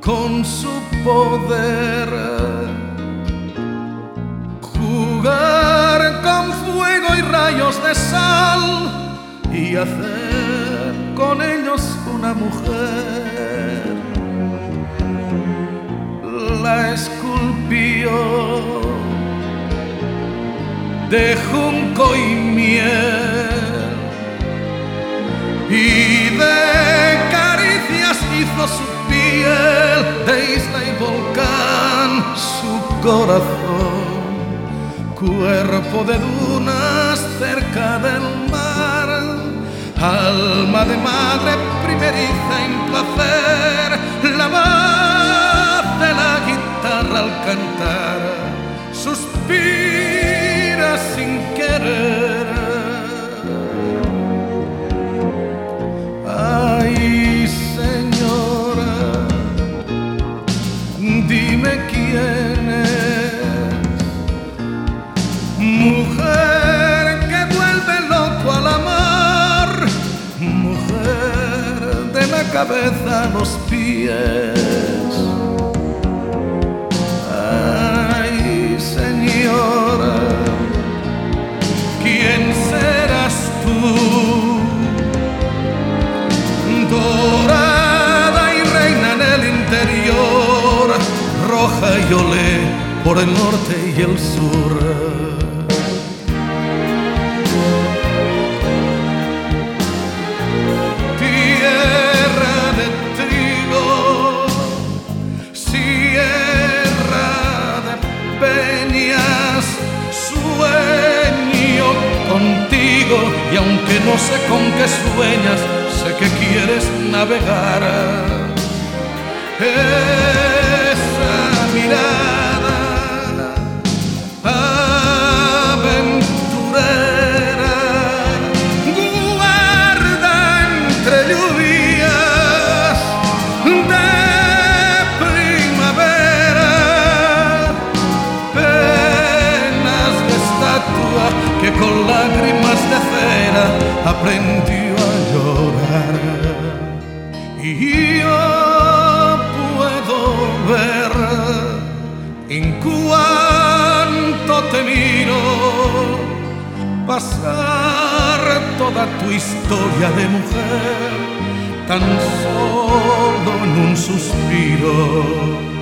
con su poder, jugar con fuego y rayos de sal y hacer con ellos una mujer. La esculpió de junco y miel y de caricias hizo su piel, de isla y volcán su corazón, cuerpo de dunas cerca del mar, alma de madre primeriza en placer, la voz de la guitarra al cantar suspira sin querer. Ay, señora, dime quién es, mujer que vuelve loco al amor, mujer de la cabeza a los pies. Ay, señora, ¿quién serás tú? Dorada y reina en el interior, roja y olé por el norte y el sur. Tierra de trigo, sierra de peñas, sueño contigo y aunque no sé con qué sueñas, sé que quieres navegar. Esa mirada aventurera guarda entre lluvias de primavera penas de estatua que con lágrimas de cera aprendió a llorar. Y yo puedo ver en cuanto te miro pasar toda tu historia de mujer tan solo en un suspiro.